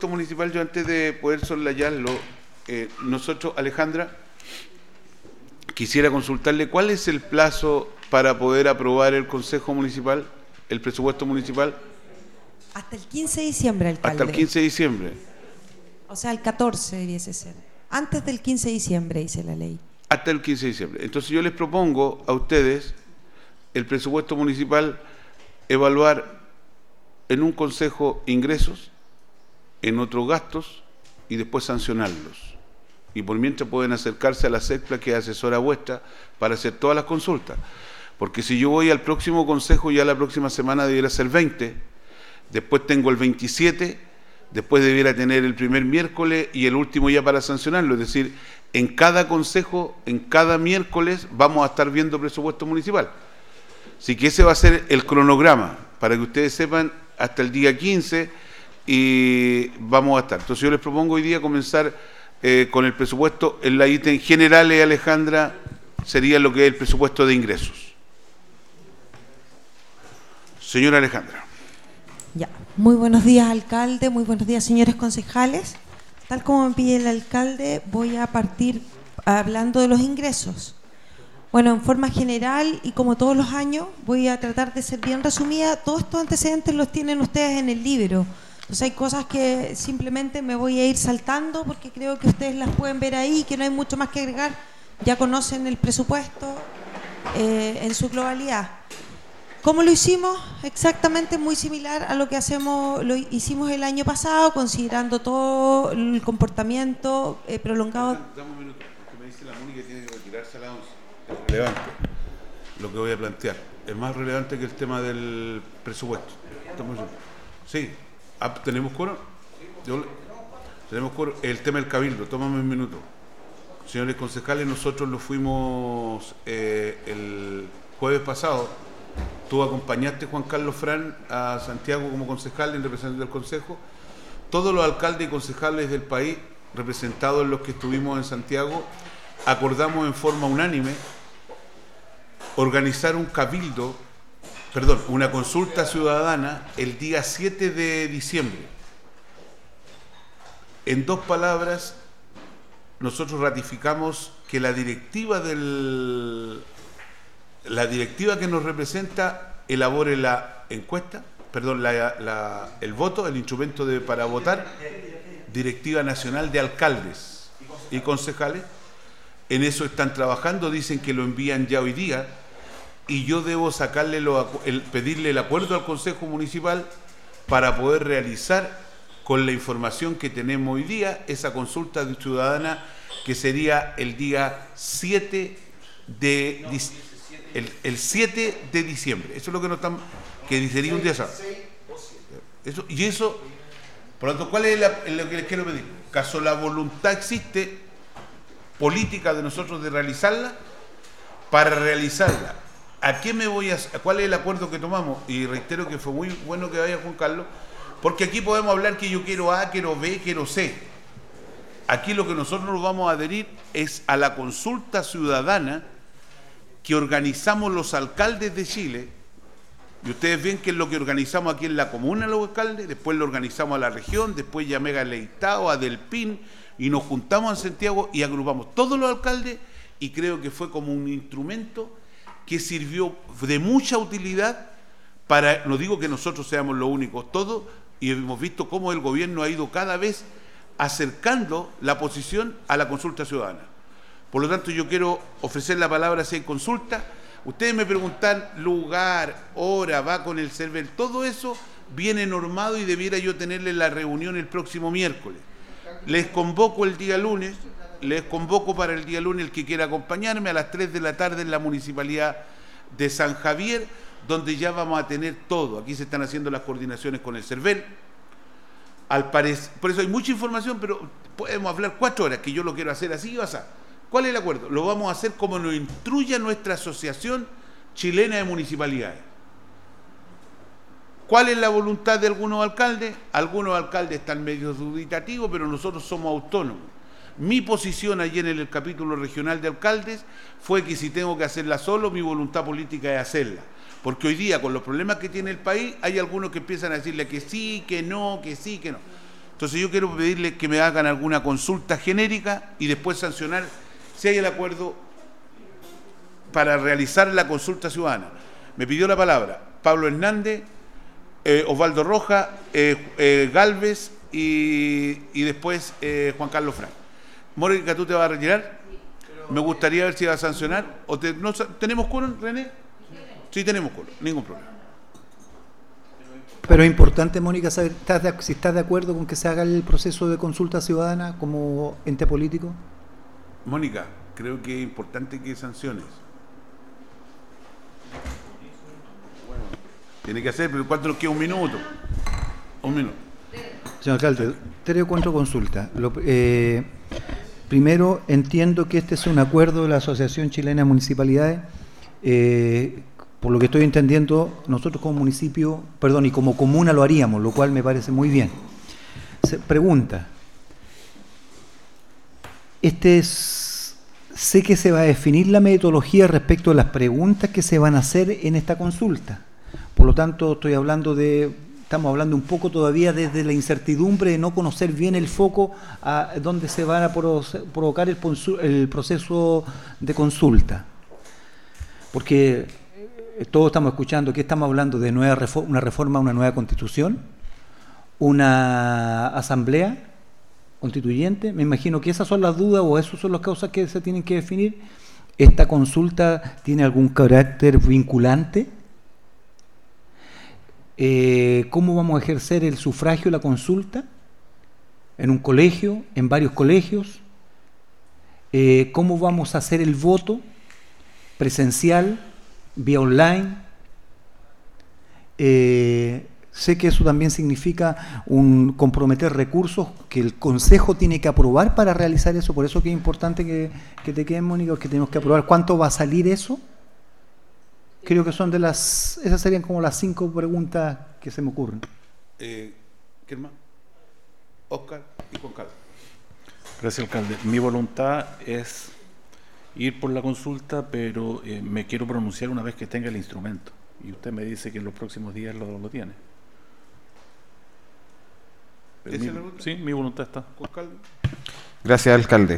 presupuesto municipal, yo antes de poder soslayarlo, nosotros, Alejandra, quisiera consultarle cuál es el plazo para poder aprobar el Consejo Municipal, el presupuesto municipal. Hasta el 15 de diciembre, alcalde. Hasta el 15 de diciembre. O sea, el 14 debiese ser. Antes del 15 de diciembre, dice la ley. Hasta el 15 de diciembre. Entonces yo les propongo a ustedes el presupuesto municipal, evaluar en un consejo ingresos, en otros gastos y después sancionarlos. Y por mientras pueden acercarse a la CECPLA, que es asesora vuestra, para hacer todas las consultas. Porque si yo voy al próximo consejo, ya la próxima semana debiera ser 20, después tengo el 27, después debiera tener el primer miércoles y el último ya para sancionarlo. Es decir, en cada consejo, en cada miércoles, vamos a estar viendo presupuesto municipal. Así que ese va a ser el cronograma, para que ustedes sepan, hasta el día 15 y vamos a estar. Entonces yo les propongo hoy día comenzar con el presupuesto en la ítem generales, Alejandra, sería lo que es el presupuesto de ingresos. Señora Alejandra. Ya. Muy buenos días, alcalde, muy buenos días, señores concejales. Tal como me pide el alcalde, voy a partir hablando de los ingresos. Bueno, en forma general y como todos los años, voy a tratar de ser bien resumida. Todos estos antecedentes los tienen ustedes en el libro. Entonces hay cosas que simplemente me voy a ir saltando porque creo que ustedes las pueden ver ahí, que no hay mucho más que agregar. Ya conocen el presupuesto en su globalidad. ¿Cómo lo hicimos? Exactamente muy similar a lo que lo hicimos el año pasado, considerando todo el comportamiento prolongado. Dame un minuto, porque me dice la Mónica que tiene que retirarse a la 11. Es relevante lo que voy a plantear. Es más relevante que el tema del presupuesto. Sí. ¿Tenemos quórum? Tenemos quórum. El tema del cabildo. Tómame un minuto. Señores concejales, nosotros lo fuimos el jueves pasado. Tú acompañaste, Juan Carlos Fran, a Santiago como concejal en representación del Consejo. Todos los alcaldes y concejales del país, representados los que estuvimos en Santiago, acordamos en forma unánime organizar una consulta ciudadana el día 7 de diciembre. En dos palabras, nosotros ratificamos que la directiva que nos representa elabore la encuesta, el voto, el instrumento para votar, Directiva Nacional de Alcaldes y Concejales. En eso están trabajando, dicen que lo envían ya hoy día, y yo debo pedirle el acuerdo al Consejo Municipal para poder realizar con la información que tenemos hoy día esa consulta ciudadana que sería el día 7 de el 7 de diciembre. Eso es lo que nos están, que sería un día sábado. Eso, por lo tanto, ¿cuál es lo que les quiero pedir? Caso la voluntad existe política de nosotros de realizarla, para realizarla. ¿Cuál es el acuerdo que tomamos? Y reitero que fue muy bueno que vaya Juan Carlos, porque aquí podemos hablar que yo quiero A, quiero B, quiero C. Aquí lo que nosotros nos vamos a adherir es a la consulta ciudadana que organizamos los alcaldes de Chile. Y ustedes ven que es lo que organizamos aquí en la comuna los alcaldes, después lo organizamos a la región, después llamé a Leitao, a Delpín, y nos juntamos en Santiago y agrupamos todos los alcaldes, y creo que fue como un instrumento que sirvió de mucha utilidad para, no digo que nosotros seamos los únicos, todos, y hemos visto cómo el gobierno ha ido cada vez acercando la posición a la consulta ciudadana. Por lo tanto, yo quiero ofrecer la palabra si hay consulta. Ustedes me preguntan lugar, hora, va con el server, todo eso viene normado y debiera yo tenerle la reunión el próximo miércoles. Les convoco el día lunes, para el día lunes el que quiera acompañarme a las 3 de la tarde en la Municipalidad de San Javier, donde ya vamos a tener todo. Aquí se están haciendo las coordinaciones con el CERVEL. Por eso hay mucha información, pero podemos hablar 4 horas, que yo lo quiero hacer así o así. ¿Cuál es el acuerdo? Lo vamos a hacer como nos instruya nuestra Asociación Chilena de Municipalidades. ¿Cuál es la voluntad de algunos alcaldes? Algunos alcaldes están medio dubitativos, pero nosotros somos autónomos. Mi posición allí en el capítulo regional de alcaldes fue que si tengo que hacerla solo, mi voluntad política es hacerla. Porque hoy día, con los problemas que tiene el país, hay algunos que empiezan a decirle que sí, que no, que sí, que no. Entonces yo quiero pedirle que me hagan alguna consulta genérica y después sancionar si hay el acuerdo para realizar la consulta ciudadana. Me pidió la palabra Pablo Hernández, Osvaldo Roja, Galvez y después Juan Carlos Frank. Mónica, ¿tú te vas a retirar? Me gustaría ver si va a sancionar. ¿Tenemos quórum, René? Sí, tenemos quórum, ningún problema. Pero es importante, Mónica, saber si estás de acuerdo con que se haga el proceso de consulta ciudadana como ente político. Mónica, creo que es importante que sanciones. Tiene que hacer, pero ¿cuánto nos queda? Un minuto. Señor alcalde, 3 o 4 consultas. Primero, entiendo que este es un acuerdo de la Asociación Chilena de Municipalidades. Por lo que estoy entendiendo, nosotros como municipio, y como comuna lo haríamos, lo cual me parece muy bien. Pregunta. Sé que se va a definir la metodología respecto a las preguntas que se van a hacer en esta consulta. Por lo tanto, estamos hablando un poco todavía desde la incertidumbre de no conocer bien el foco a donde se va a provocar el proceso de consulta. Porque todos estamos escuchando que estamos hablando de una reforma, una nueva constitución, una asamblea constituyente. Me imagino que esas son las dudas o esas son las causas que se tienen que definir. ¿Esta consulta tiene algún carácter vinculante? ¿Cómo vamos a ejercer el sufragio, la consulta? ¿En un colegio? ¿En varios colegios? ¿Cómo vamos a hacer el voto? ¿Presencial? ¿Vía online? Sé que eso también significa comprometer recursos que el Consejo tiene que aprobar para realizar eso. Por eso que es importante que te queden, Mónica, que tenemos que aprobar. ¿Cuánto va a salir eso? Creo que esas serían como las 5 preguntas que se me ocurren. ¿Qué más? Óscar y Juan Carlos. Gracias, alcalde. Mi voluntad es ir por la consulta, pero me quiero pronunciar una vez que tenga el instrumento. Y usted me dice que en los próximos días lo tiene. Sí, mi voluntad está. Juan Carlos. Gracias, alcalde.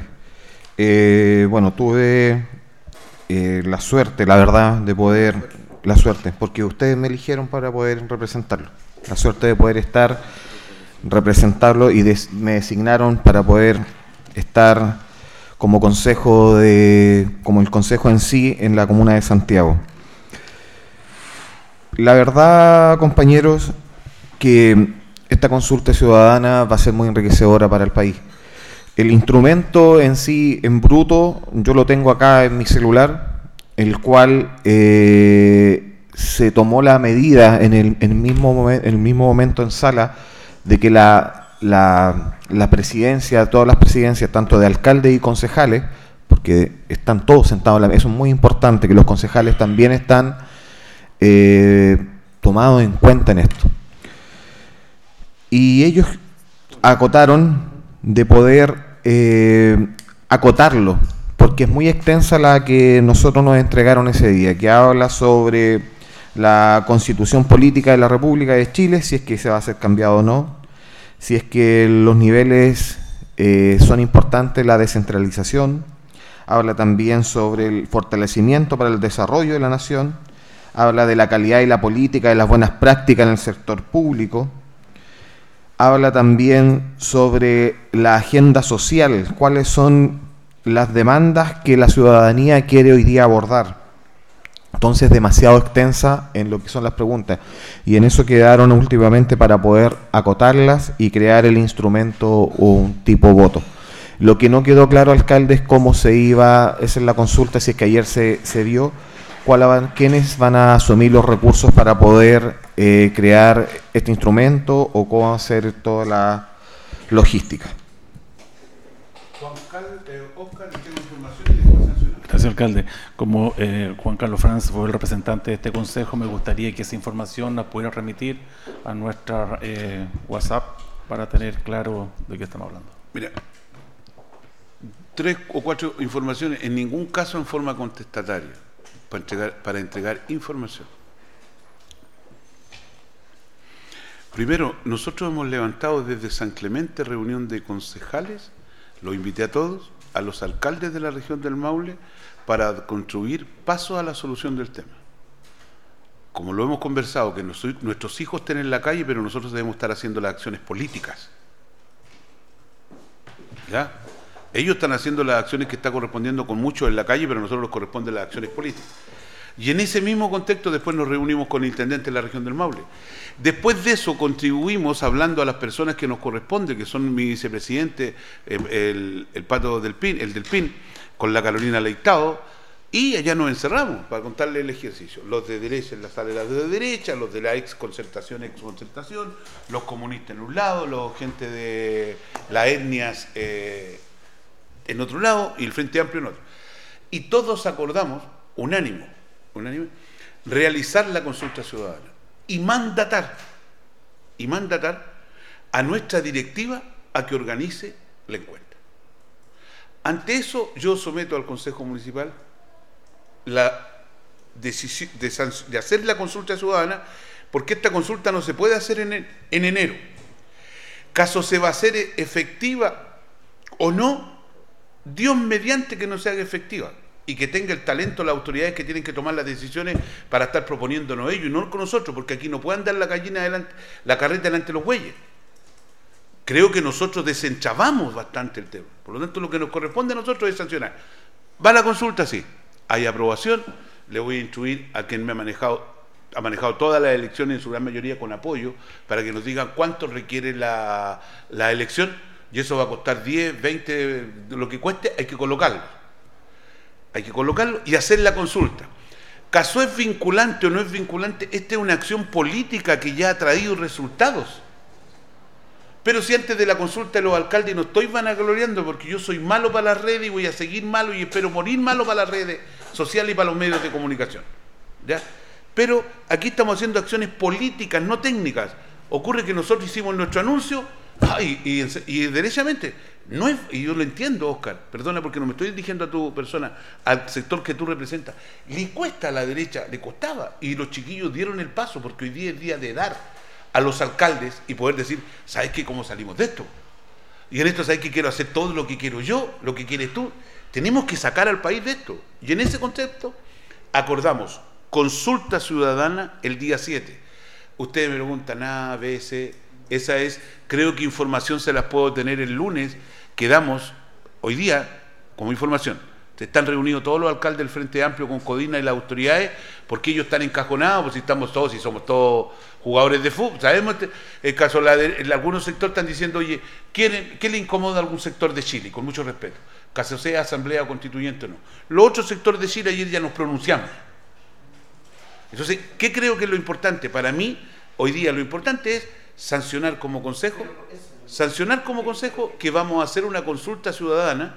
Tuve la suerte, la verdad, porque ustedes me eligieron para poder representarlo. La suerte de poder representarlo y me designaron para poder estar como como el consejo en sí en la comuna de Santiago. La verdad, compañeros, que esta consulta ciudadana va a ser muy enriquecedora para el país. El instrumento en sí, en bruto, yo lo tengo acá en mi celular, el cual se tomó la medida en el mismo momento en sala de que la presidencia, todas las presidencias, tanto de alcaldes y concejales, porque están todos sentados en la mesa, eso es muy importante, que los concejales también están tomados en cuenta en esto. Y ellos acotaron de poder acotarlo, porque es muy extensa la que nosotros nos entregaron ese día, que habla sobre la Constitución Política de la República de Chile, si es que se va a hacer cambiado o no, si es que los niveles son importantes, la descentralización, habla también sobre el fortalecimiento para el desarrollo de la nación, habla de la calidad y la política, de las buenas prácticas en el sector público, habla también sobre la agenda social, cuáles son las demandas que la ciudadanía quiere hoy día abordar. Entonces, demasiado extensa en lo que son las preguntas. Y en eso quedaron últimamente para poder acotarlas y crear el instrumento o un tipo voto. Lo que no quedó claro, alcalde, es cómo se iba a hacer la consulta, si es que ayer se vio, quiénes van a asumir los recursos para poder crear este instrumento o cómo va a ser toda la logística. Óscar, tengo información y después sancionar. Gracias, alcalde. Como Juan Carlos Franz fue el representante de este consejo, me gustaría que esa información la pudiera remitir a nuestra WhatsApp para tener claro de qué estamos hablando. Mira, 3 o 4 informaciones, en ningún caso en forma contestataria, para entregar información. Primero, nosotros hemos levantado desde San Clemente reunión de concejales, los invité a todos, a los alcaldes de la región del Maule, para construir pasos a la solución del tema. Como lo hemos conversado, que nuestros hijos estén en la calle, pero nosotros debemos estar haciendo las acciones políticas. ¿Ya? Ellos están haciendo las acciones que está correspondiendo con muchos en la calle, pero a nosotros nos corresponden las acciones políticas. Y en ese mismo contexto después nos reunimos con el intendente de la región del Maule. Después de eso contribuimos hablando a las personas que nos corresponden, que son mi vicepresidente, el Pato del PIN, el del PIN, con la Carolina Leitado, y allá nos encerramos para contarle el ejercicio. Los de derecha en la sala de derecha, los de la exconcertación, los comunistas en un lado, los gente de las etnias en otro lado y el Frente Amplio en otro. Y todos acordamos, unánime, realizar la consulta ciudadana y mandatar a nuestra directiva a que organice la encuesta. Ante eso, yo someto al Consejo Municipal la decisión de hacer la consulta ciudadana, porque esta consulta no se puede hacer en enero. Caso se va a hacer efectiva o no, Dios mediante que no se haga efectiva y que tenga el talento las autoridades que tienen que tomar las decisiones para estar proponiéndonos ellos y no con nosotros, porque aquí no pueden dar la carreta delante de los bueyes. Creo que nosotros desenchavamos bastante el tema. Por lo tanto, lo que nos corresponde a nosotros es sancionar. ¿Va la consulta? Sí. Hay aprobación. Le voy a instruir a quien ha manejado todas las elecciones en su gran mayoría con apoyo, para que nos digan cuánto requiere la elección, y eso va a costar 10, 20, lo que cueste, hay que colocarlo. Hay que colocarlo y hacer la consulta. ¿Caso es vinculante o no es vinculante? Esta es una acción política que ya ha traído resultados. Pero si antes de la consulta de los alcaldes no estoy vanagloriando, porque yo soy malo para las redes y voy a seguir malo y espero morir malo para las redes sociales y para los medios de comunicación. ¿Ya? Pero aquí estamos haciendo acciones políticas, no técnicas. Ocurre que nosotros hicimos nuestro anuncio y derechamente, no es, y yo lo entiendo, Óscar, perdona porque no me estoy dirigiendo a tu persona, al sector que tú representas, le cuesta a la derecha, le costaba, y los chiquillos dieron el paso, porque hoy día es día de dar a los alcaldes y poder decir, ¿sabes qué? ¿Cómo salimos de esto? Y en esto, ¿sabes qué? Quiero hacer todo lo que quiero yo, lo que quieres tú. Tenemos que sacar al país de esto. Y en ese concepto acordamos consulta ciudadana el día 7. Ustedes me preguntan, A, B, C, esa es, creo que información se las puedo tener el lunes, que damos hoy día como información. Están reunidos todos los alcaldes del Frente Amplio con Codina y las autoridades, porque ellos están encajonados, pues si estamos todos, si somos todos jugadores de fútbol. Sabemos el caso en algunos sectores están diciendo, oye, ¿qué le incomoda a algún sector de Chile? Con mucho respeto. Caso sea asamblea constituyente o no. Los otros sectores de Chile ayer ya nos pronunciamos. Entonces, ¿qué creo que es lo importante? Para mí, hoy día lo importante es sancionar como consejo que vamos a hacer una consulta ciudadana.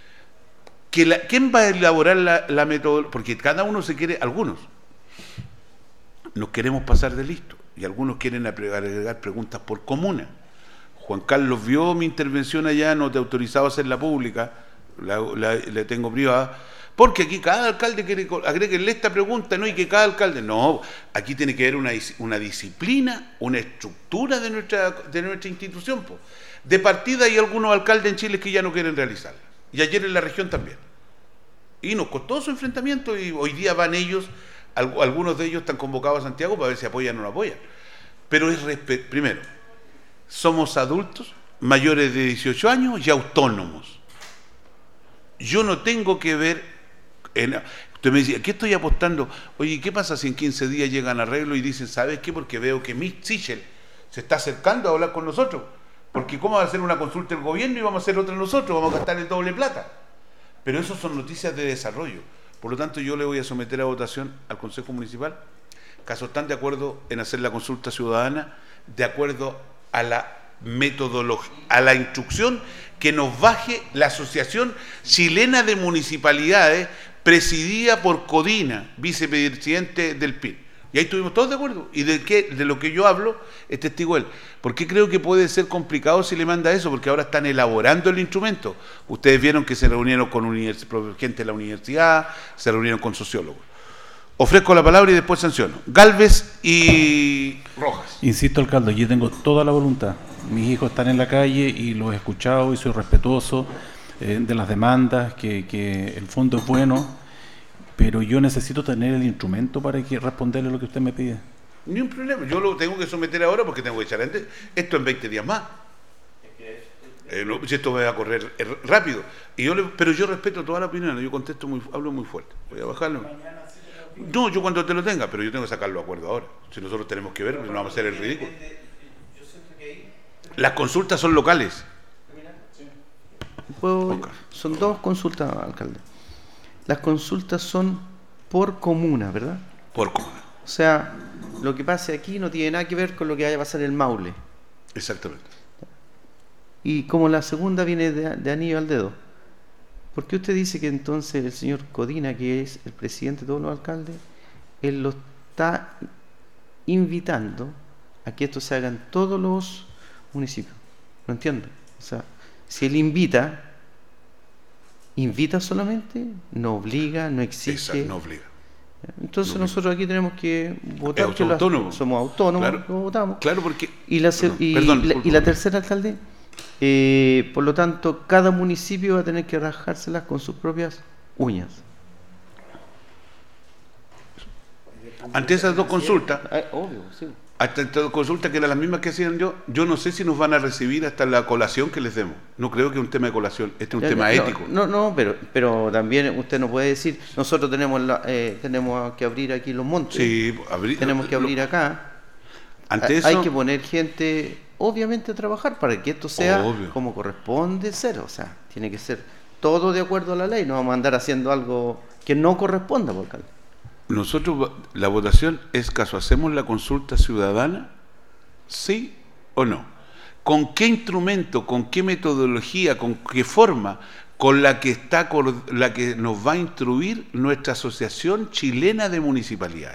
¿Quién va a elaborar la metodología? Porque cada uno se quiere, algunos nos queremos pasar de listo y algunos quieren agregar preguntas por comuna. Juan Carlos vio mi intervención allá, no te he autorizado a hacerla pública, la tengo privada, porque aquí cada alcalde quiere agreguenle esta pregunta, ¿no? Y que cada alcalde, no, aquí tiene que haber una disciplina, una estructura de nuestra institución. Po. De partida hay algunos alcaldes en Chile que ya no quieren realizarla. Y ayer en la región también. Y nos costó su enfrentamiento y hoy día van ellos, algunos de ellos están convocados a Santiago para ver si apoyan o no apoyan. Pero primero, somos adultos, mayores de 18 años y autónomos. Yo no tengo que ver, usted me decía, ¿qué estoy apostando? Oye, ¿qué pasa si en 15 días llegan a arreglo y dicen, ¿sabes qué? Porque veo que Mick Sichel se está acercando a hablar con nosotros. Porque ¿cómo va a hacer una consulta el gobierno y vamos a hacer otra nosotros? Vamos a gastar el doble plata. Pero eso son noticias de desarrollo. Por lo tanto, yo le voy a someter a votación al Consejo Municipal. Caso están de acuerdo en hacer la consulta ciudadana, de acuerdo a la metodología, a la instrucción que nos baje la Asociación Chilena de Municipalidades, presidida por Codina, vicepresidente del PIN. Y ahí estuvimos todos de acuerdo. Y de lo que yo hablo es testigo él. Porque creo que puede ser complicado si le manda eso, porque ahora están elaborando el instrumento. Ustedes vieron que se reunieron con gente de la universidad, se reunieron con sociólogos. Ofrezco la palabra y después sanciono. Galvez y Rojas. Insisto, alcalde, yo tengo toda la voluntad. Mis hijos están en la calle y los he escuchado y soy respetuoso de las demandas, que el fondo es bueno, pero yo necesito tener el instrumento para responderle lo que usted me pide. Ni un problema, yo lo tengo que someter ahora porque tengo que echar antes. Esto en 20 días más. Si esto me va a correr rápido. Pero yo respeto toda la opinión, yo contesto hablo muy fuerte. Voy a bajarlo. No, yo cuando te lo tenga, pero yo tengo que sacar los acuerdos ahora. Si nosotros tenemos que ver, no vamos a hacer el ridículo. Las consultas son locales. Son dos consultas, alcalde. Las consultas son por comuna, ¿verdad? Por comuna. O sea, lo que pase aquí no tiene nada que ver con lo que vaya a pasar en el Maule. Exactamente. Y como la segunda viene de anillo al dedo, ¿por qué usted dice que entonces el señor Codina, que es el presidente de todos los alcaldes, él lo está invitando a que esto se haga en todos los municipios? No entiendo. O sea, si él invita solamente, no obliga, no exige. Exacto, no obliga. Entonces no nosotros aquí tenemos que votar. Somos autónomos, claro, lo votamos. Claro, porque... Y la tercera, alcalde, por lo tanto, cada municipio va a tener que rajárselas con sus propias uñas. Ante esas dos consultas, obvio, sí. hasta estas dos consultas que eran las mismas que hacían yo no sé si nos van a recibir hasta la colación que les demos. No creo que es un tema de colación, este es un tema ético. Pero también usted no puede decir, nosotros tenemos que abrir aquí los montes, sí, tenemos que abrir acá. Ante eso, hay que poner gente, obviamente, a trabajar para que esto sea como corresponde ser. O sea, tiene que ser todo de acuerdo a la ley. No vamos a andar haciendo algo que no corresponda, por alcalde. Nosotros, la votación es caso, ¿hacemos la consulta ciudadana? ¿Sí o no? ¿Con qué instrumento, con qué metodología, con qué forma? Con la que nos va a instruir nuestra Asociación Chilena de Municipalidades.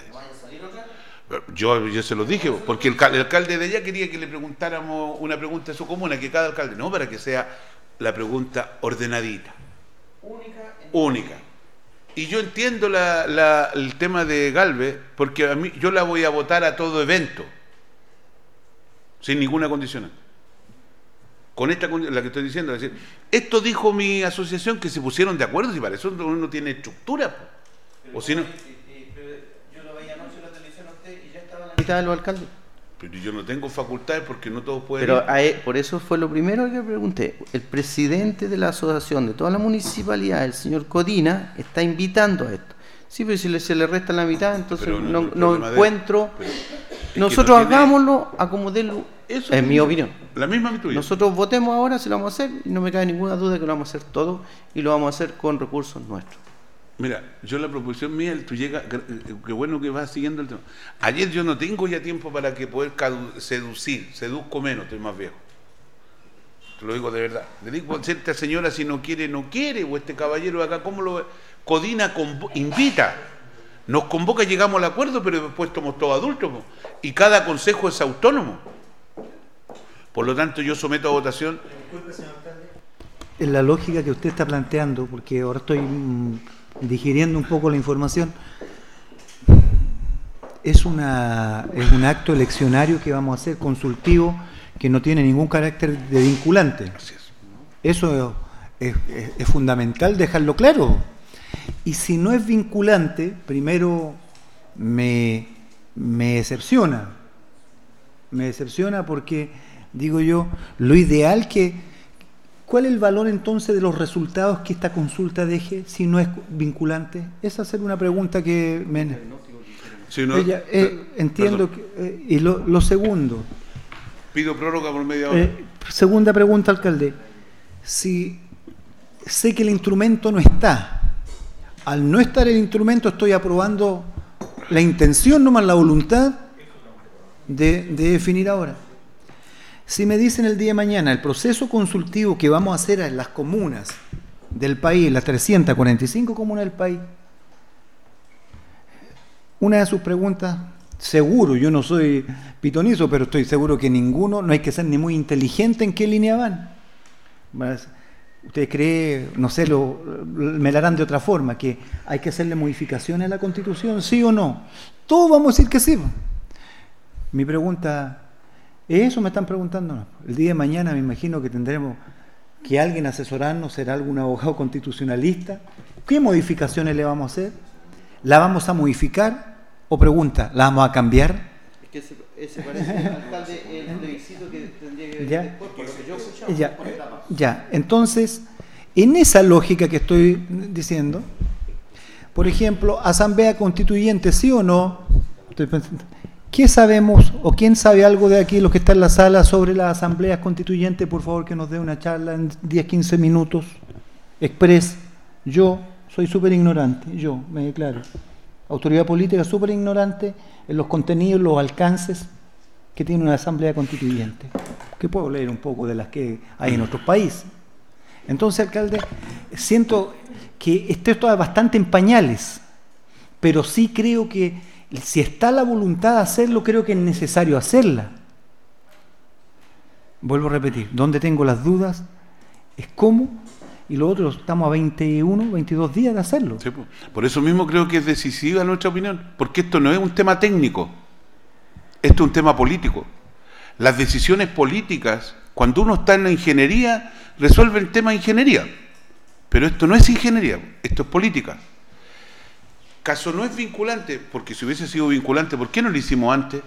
Yo se los dije, porque el alcalde de allá quería que le preguntáramos una pregunta a su comuna, que cada alcalde, no, para que sea la pregunta ordenadita. Única. Y yo entiendo el tema de Galvez, porque a mí yo la voy a votar a todo evento, sin ninguna condicionante. Con esta la que estoy diciendo, es decir, esto dijo mi asociación que se pusieron de acuerdo, si para eso uno no tiene estructura. O si no... Yo lo veía anoche en la televisión a usted y ya estaba en la mitad de los alcaldes. Pero yo no tengo facultades porque no todos pueden... Pero por eso fue lo primero que pregunté. El presidente de la asociación de toda la municipalidad, el señor Codina, está invitando a esto. Sí, pero si se le resta la mitad, entonces no encuentro... Nosotros hagámoslo, acomodémoslo, eso es mi opinión. La misma tuya. Nosotros votemos ahora si lo vamos a hacer y no me cabe ninguna duda que lo vamos a hacer todo y lo vamos a hacer con recursos nuestros. Mira, yo la proposición mía, tú llegas, qué bueno que vas siguiendo el tema. Ayer yo no tengo ya tiempo para que poder seduzco menos, estoy más viejo. Te lo digo de verdad. Le digo a esta señora si no quiere, o este caballero de acá, ¿cómo lo ve? Codina invita, nos convoca, llegamos al acuerdo, pero después somos todos adultos, y cada consejo es autónomo. Por lo tanto, yo someto a votación. Disculpe, señor alcalde. En la lógica que usted está planteando, porque ahora estoy digiriendo un poco la información, es un acto eleccionario que vamos a hacer consultivo, que no tiene ningún carácter de vinculante. Así es. Eso es fundamental dejarlo claro. Y si no es vinculante, primero me decepciona. Me decepciona porque, digo yo, lo ideal ¿cuál es el valor entonces de los resultados que esta consulta deje si no es vinculante? Es hacer una pregunta que entiendo. Y lo segundo. Pido prórroga por media hora. Segunda pregunta, alcalde. Si sé que el instrumento no está, al no estar el instrumento estoy aprobando la intención, no más la voluntad de definir ahora. Si me dicen el día de mañana el proceso consultivo que vamos a hacer en las comunas del país, las 345 comunas del país, una de sus preguntas, seguro, yo no soy pitonizo, pero estoy seguro que no hay que ser ni muy inteligente en qué línea van. usted cree, no sé, me la harán de otra forma, que hay que hacerle modificaciones a la Constitución, ¿sí o no? Todos vamos a decir que sí. Mi pregunta, ¿eso me están preguntando? No. El día de mañana me imagino que tendremos que alguien asesorarnos, será algún abogado constitucionalista. ¿Qué modificaciones le vamos a hacer? ¿La vamos a modificar? O pregunta, ¿la vamos a cambiar? Es que ese parece, alcalde, el plebiscito que tendría que venir después, por lo que yo escuchaba. Ya, entonces, en esa lógica que estoy diciendo, por ejemplo, asamblea constituyente, ¿sí o no? Estoy pensando, ¿qué sabemos o quién sabe algo de aquí, los que están en la sala, sobre las asambleas constituyentes? Por favor, que nos dé una charla en 10, 15 minutos. Express, yo soy súper ignorante, yo me declaro. Autoridad política súper ignorante en los contenidos, los alcances que tiene una asamblea constituyente, que puedo leer un poco de las que hay en otros países. Entonces, alcalde, siento que esto está bastante en pañales, pero sí creo que si está la voluntad de hacerlo, creo que es necesario hacerla. Vuelvo a repetir, donde tengo las dudas es cómo. Y lo otro, estamos a 21, 22 días de hacerlo. Sí, por eso mismo creo que es decisiva nuestra opinión, porque esto no es un tema técnico, esto es un tema político. Las decisiones políticas, cuando uno está en la ingeniería, resuelven temas de ingeniería, pero esto no es ingeniería, esto es política. Caso no es vinculante, porque si hubiese sido vinculante, ¿por qué no lo hicimos antes?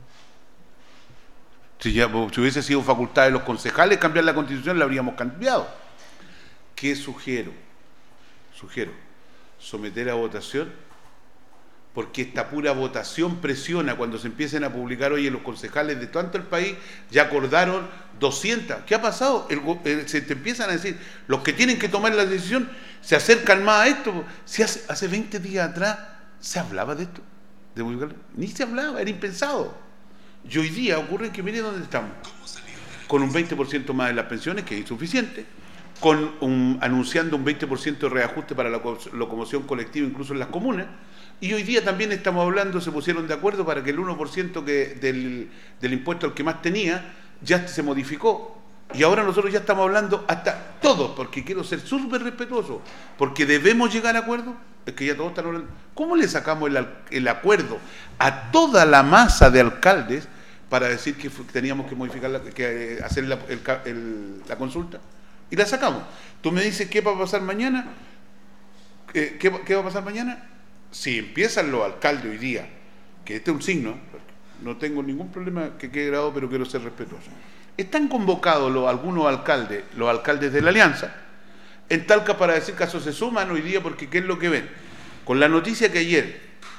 Si hubiese sido facultad de los concejales cambiar la Constitución, la habríamos cambiado. ¿Qué sugiero? Sugiero someter a votación, porque esta pura votación presiona cuando se empiecen a publicar. Oye, los concejales de tanto el país ya acordaron 200. ¿Qué ha pasado? Se te empiezan a decir, los que tienen que tomar la decisión se acercan más a esto. Si hace 20 días atrás se hablaba de esto, de publicarlo, ni se hablaba, era impensado. Y hoy día ocurre que mire dónde estamos, con un 20% más de las pensiones, que es insuficiente, anunciando un 20% de reajuste para la locomoción colectiva incluso en las comunas, y hoy día también estamos hablando, se pusieron de acuerdo para que el 1% del impuesto al que más tenía ya se modificó, y ahora nosotros ya estamos hablando hasta todos, porque quiero ser súper respetuoso, porque debemos llegar a acuerdos, es que ya todos están hablando. ¿Cómo le sacamos el acuerdo a toda la masa de alcaldes para decir que teníamos que modificar, hacer la consulta? Y la sacamos. Tú me dices, ¿qué va a pasar mañana? ¿Qué va a pasar mañana? Si empiezan los alcaldes hoy día, que este es un signo, no tengo ningún problema que quede grabado, pero quiero ser respetuoso. Están convocados algunos alcaldes, los alcaldes de la Alianza, en Talca para decir que se suman hoy día, porque ¿qué es lo que ven? Con la noticia que ayer,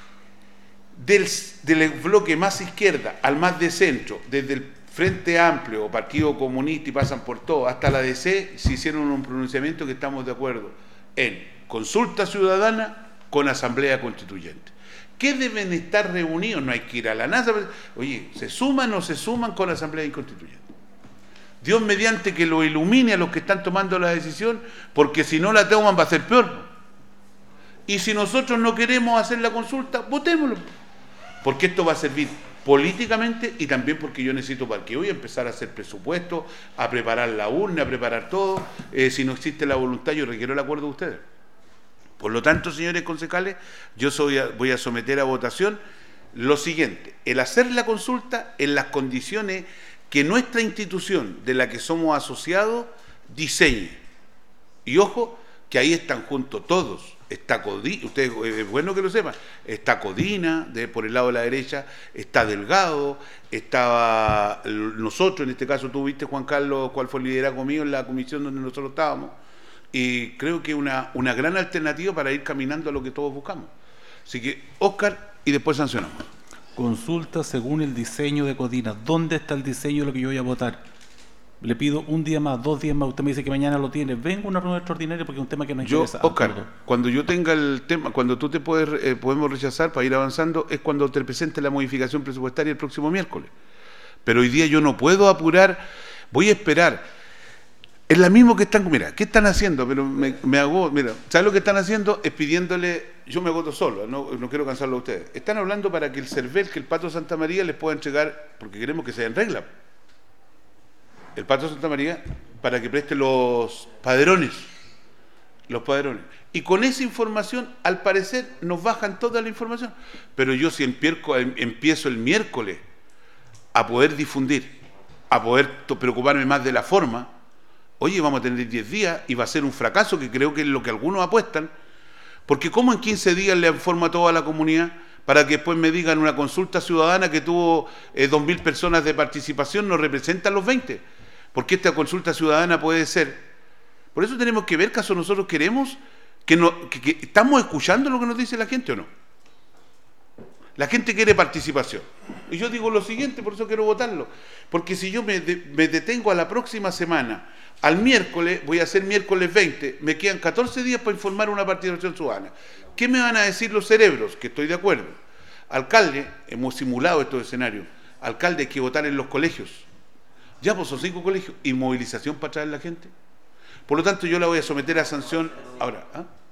del bloque más izquierda al más de centro, desde el Frente Amplio o Partido Comunista y pasan por todo, hasta la DC, se hicieron un pronunciamiento que estamos de acuerdo en consulta ciudadana con asamblea constituyente. ¿Qué deben estar reunidos? No hay que ir a la NASA. Oye, ¿se suman o se suman con asamblea constituyente? Dios mediante que lo ilumine a los que están tomando la decisión, porque si no la toman va a ser peor. Y si nosotros no queremos hacer la consulta, votémoslo, porque esto va a servir políticamente y también porque yo necesito para que hoy empezar a hacer presupuestos, a preparar la urna, a preparar todo. Si no existe la voluntad, yo requiero el acuerdo de ustedes. Por lo tanto, señores concejales, yo voy a someter a votación lo siguiente: el hacer la consulta en las condiciones que nuestra institución de la que somos asociados diseñe. Y ojo, que ahí están juntos todos. Está Codina, ustedes es bueno que lo sepan, está Codina por el lado de la derecha, está Delgado, estaba nosotros, en este caso tú viste, Juan Carlos, cuál fue el liderazgo mío en la comisión donde nosotros estábamos, y creo que una gran alternativa para ir caminando a lo que todos buscamos. Así que, Óscar, y después sancionamos. Consulta según el diseño de Codina. ¿Dónde está el diseño de lo que yo voy a votar? Le pido un día más, 2 días más. Usted me dice que mañana lo tiene. Venga a una reunión extraordinaria porque es un tema que nos interesa. Óscar, cuando yo tenga el tema, cuando tú te podemos rechazar para ir avanzando, es cuando te presente la modificación presupuestaria el próximo miércoles. Pero hoy día yo no puedo apurar, voy a esperar. Es la misma que están, mira, ¿qué están haciendo? Pero me hago, mira, ¿sabes lo que están haciendo? Es pidiéndole, yo me agoto solo, no quiero cansarlo a ustedes. Están hablando para que el CERVEL, que el Pato Santa María les pueda entregar, porque queremos que sea en regla. El Pato Santa María para que preste los padrones. Los padrones. Y con esa información, al parecer, nos bajan toda la información. Pero yo si empiezo el miércoles a poder difundir, a poder preocuparme más de la forma, oye, vamos a tener 10 días y va a ser un fracaso, que creo que es lo que algunos apuestan, porque ¿cómo en 15 días le informo a toda la comunidad para que después me digan una consulta ciudadana que tuvo 2.000 personas de participación, no representan los 20? Porque esta consulta ciudadana puede ser. Por eso tenemos que ver caso nosotros queremos que estamos escuchando lo que nos dice la gente o no. La gente quiere participación. Y yo digo lo siguiente, por eso quiero votarlo. Porque si yo me detengo a la próxima semana, al miércoles, voy a hacer miércoles 20, me quedan 14 días para informar una participación ciudadana. ¿Qué me van a decir los cerebros? Que estoy de acuerdo. Alcalde, hemos simulado estos escenarios, alcalde, hay que votar en los colegios. Ya pues son 5 colegios. ¿Y movilización para traer a la gente? Por lo tanto, yo la voy a someter a sanción ahora.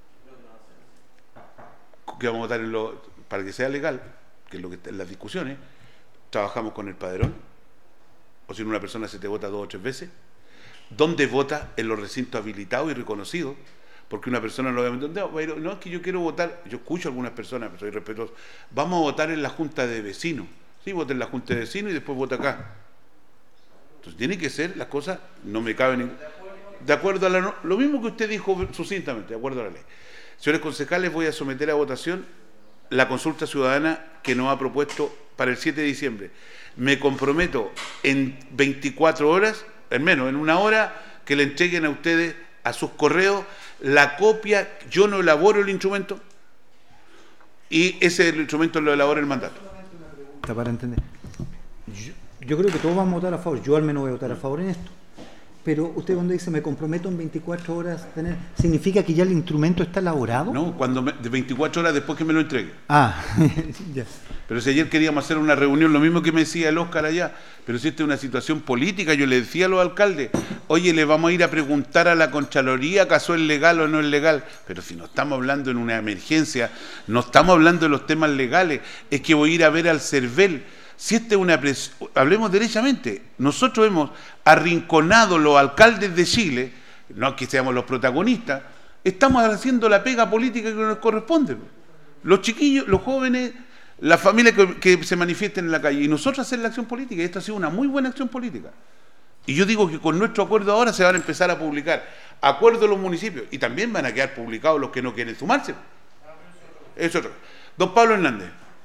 Que vamos a votar para que sea legal, que es lo que está en las discusiones. Trabajamos con el padrón, o si no, una persona se te vota 2 o 3 veces. ¿Dónde vota? En los recintos habilitados y reconocidos, porque una persona no es que yo quiero votar, yo escucho a algunas personas, pero soy respetuoso, vamos a votar en la junta de vecinos. Sí, vota en la junta de vecinos y después vota acá. Entonces tiene que ser las cosas, no me caben de acuerdo a lo mismo que usted dijo sucintamente, de acuerdo a la ley. Señores concejales, voy a someter a votación la consulta ciudadana que nos ha propuesto para el 7 de diciembre. Me comprometo en 24 horas, en menos, en 1 hora, que le entreguen a ustedes, a sus correos, la copia. Yo no elaboro el instrumento y ese instrumento lo elabora el mandato. Para entender. Yo creo que todos vamos a votar a favor, yo al menos voy a votar a favor en esto. Pero usted cuando dice me comprometo en 24 horas, ¿significa que ya el instrumento está elaborado? No, de 24 horas después que me lo entregue. Ya. Pero si ayer queríamos hacer una reunión, lo mismo que me decía el Óscar allá, pero si esta es una situación política, yo le decía a los alcaldes, oye, le vamos a ir a preguntar a la Contraloría acaso es legal o no es legal, pero si no estamos hablando en una emergencia, no estamos hablando de los temas legales, es que voy a ir a ver al CERVEL. Si esta es una hablemos derechamente, nosotros hemos arrinconado los alcaldes de Chile, no que seamos los protagonistas, estamos haciendo la pega política que nos corresponde. Los chiquillos, los jóvenes, las familias que se manifiesten en la calle, y nosotros hacer la acción política, y esta ha sido una muy buena acción política. Y yo digo que con nuestro acuerdo ahora se van a empezar a publicar acuerdos de los municipios, y también van a quedar publicados los que no quieren sumarse. Es otro. Don Pablo Hernández.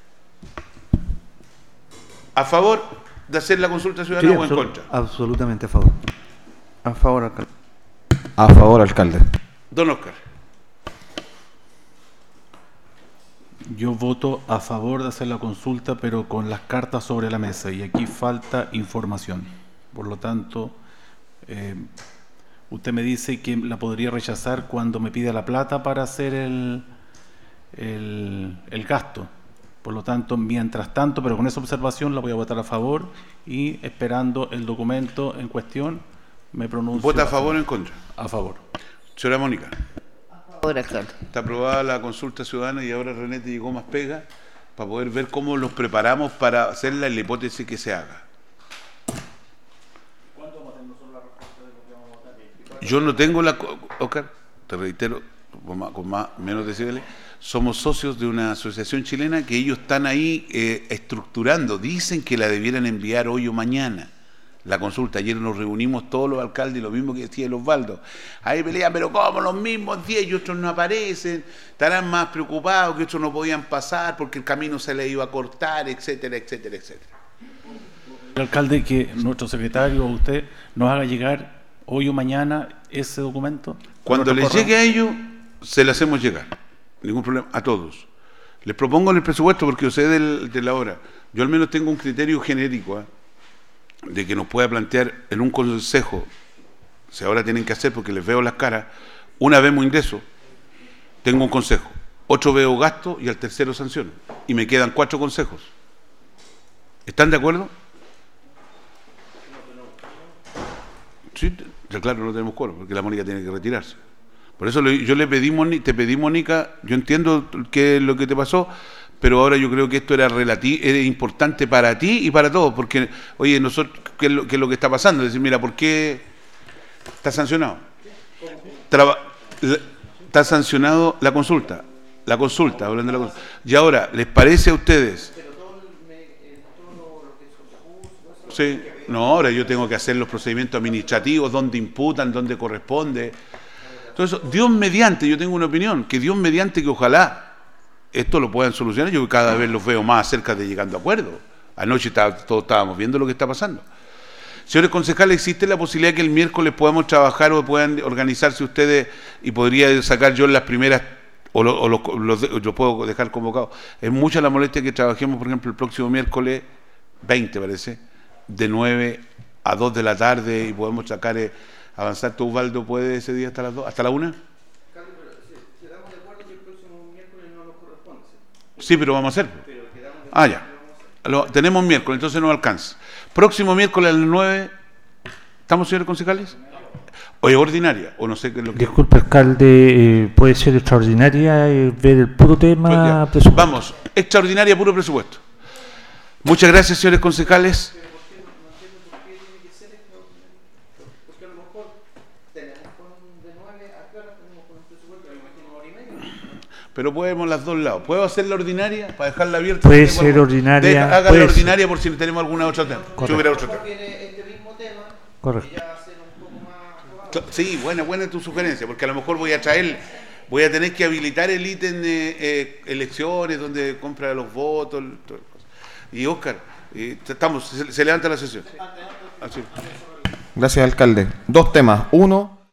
¿A favor de hacer la consulta ciudadana o en contra? Absolutamente a favor. A favor, alcalde. A favor, alcalde. Don Óscar. Yo voto a favor de hacer la consulta, pero con las cartas sobre la mesa, y aquí falta información. Por lo tanto, usted me dice que la podría rechazar cuando me pida la plata para hacer el gasto. Por lo tanto, mientras tanto, pero con esa observación la voy a votar a favor y esperando el documento en cuestión, me pronuncio. ¿Vota a favor o en contra? A favor. Señora Mónica. A favor, alcalde. Está aprobada la consulta ciudadana y ahora René te llegó más pega para poder ver cómo los preparamos para hacerla en la hipótesis que se haga. ¿Cuánto vamos a tener nosotros la respuesta de lo que vamos a votar? Yo no tengo la... Óscar, te reitero, con menos decibeles, somos socios de una asociación chilena que ellos están ahí estructurando. Dicen que la debieran enviar hoy o mañana, la consulta. Ayer nos reunimos todos los alcaldes, lo mismo que decía el Osvaldo. Ahí pelean, pero ¿cómo los mismos 10 y otros no aparecen? Estarán más preocupados que otros no podían pasar porque el camino se les iba a cortar, etcétera, etcétera, etcétera. El alcalde, que nuestro secretario o usted nos haga llegar hoy o mañana ese documento. Cuando les llegue a ellos, se le hacemos llegar. Ningún problema, a todos. Les propongo en el presupuesto, porque yo sé de la hora, yo al menos tengo un criterio genérico de que nos pueda plantear en un consejo, si ahora tienen que hacer porque les veo las caras, una vemos ingreso, tengo un consejo, otro veo gasto y al tercero sanciono. Y me quedan 4 consejos. ¿Están de acuerdo? Sí, claro, no tenemos quórum, porque la Mónica tiene que retirarse. Por eso yo te pedí, Mónica, yo entiendo qué es lo que te pasó, pero ahora yo creo que esto era importante para ti y para todos, porque, oye, nosotros, ¿qué es lo que está pasando? Es decir, mira, ¿por qué Está sancionado. Está sancionado la consulta, hablando de la consulta. Y ahora, ¿les parece a ustedes? Sí, no, ahora yo tengo que hacer los procedimientos administrativos, donde imputan, donde corresponde. Entonces, Dios mediante, yo tengo una opinión, que Dios mediante que ojalá esto lo puedan solucionar, yo cada vez los veo más cerca de llegando a acuerdos. Anoche todos estábamos viendo lo que está pasando. Señores concejales, ¿existe la posibilidad que el miércoles podamos trabajar o puedan organizarse ustedes y podría sacar yo las primeras, o lo puedo dejar convocado? Es mucha la molestia que trabajemos, por ejemplo, el próximo miércoles 20, parece, de 9 a 2 de la tarde y podemos sacar, avanzar. ¿Tú, Osvaldo, puede ese día hasta las 2, hasta la 1? Sí, pero vamos a hacer. Ya. Tenemos miércoles, entonces no alcanza. Próximo miércoles a las 9, ¿estamos, señores concejales? ¿O es ordinaria? ¿O no sé qué es lo que... Disculpe, alcalde, puede ser extraordinaria ver el puro tema presupuesto. Vamos, extraordinaria, puro presupuesto. Muchas gracias, señores concejales. Pero podemos las dos lados. ¿Puedo hacer la ordinaria para dejarla abierta? Puede ser ordinaria. Haga la ordinaria por si tenemos alguna otra tema. Si hubiera otro tema. Correcto. Sí, buena tu sugerencia, porque a lo mejor voy a tener que habilitar el ítem de elecciones, donde compra los votos. Y Óscar, se levanta la sesión. Así. Gracias, alcalde. Dos temas. Uno,